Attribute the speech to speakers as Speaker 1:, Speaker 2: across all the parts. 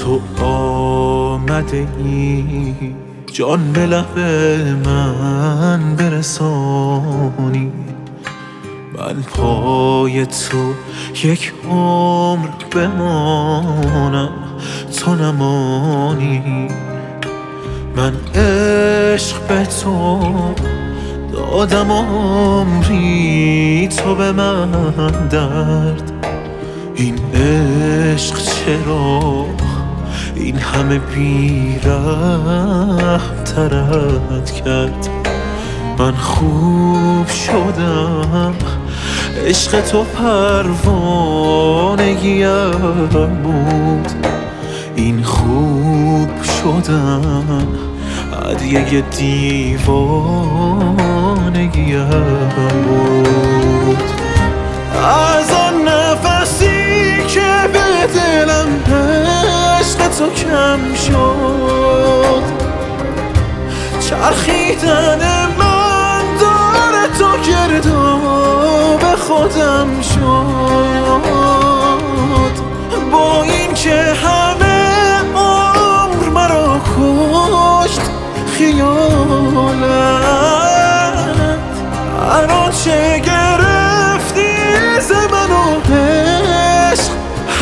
Speaker 1: تو آمده ای جان به لب من برسانی، من پای تو یک عمر بمانم تو نمانی. من عشق به تو دادم عمری، تو به من درد. این عشق چرا این همه بی‌رحم ترت کرد؟ من خوب شدم عشق تو پروانگیم بود، این خوب شدن هدیه دیوانگیم بود. از آن نفسی که به دلم عشق تو کم شد، چرخیدن من داره تو گرداب خودم شد. با این که همه عمر مرا کشت خیالت، الان چه گرفتی ز من و عشق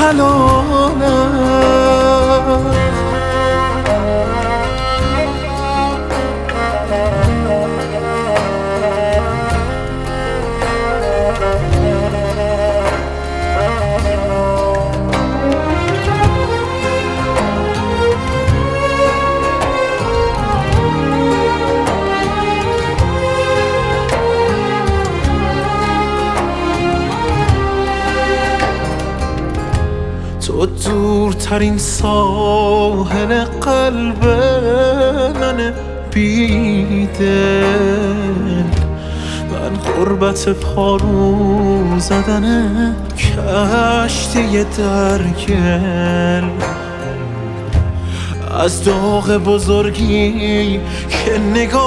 Speaker 1: حلالت. تو دورترین ساحل قلب من بیدل، من غربت پارو زدن کشتی در گل. از داغ بزرگی که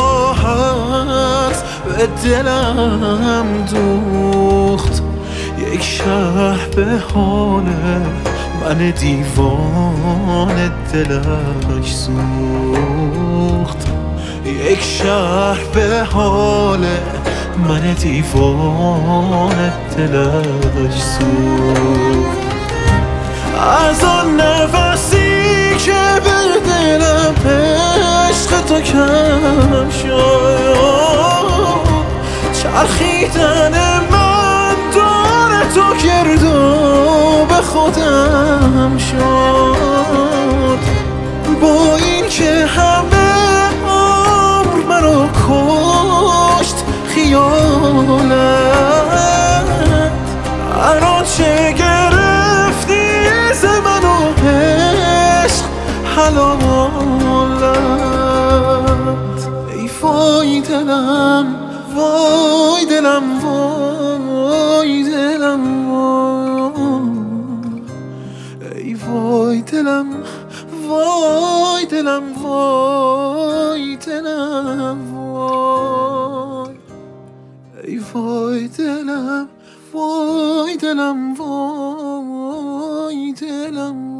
Speaker 1: نگاهت به دلم دوخت، یک شهر به حال من دیوان دلش سوخت، یک شهر به حال من دیوان دلش سوخت. از آن نفسی که به دلم عشق تو کم شد، چرخیدن من داره تو گرداب خودم شد. با این که همه عمر مرا کشت خیالت، الان چه گرفتی ز من و عشق حلالت. ای وای دلم وای دلم وای دلم وای، ای وای دلم وای دلم وای دلم وای، ای وای دلم وای دلم وای دلم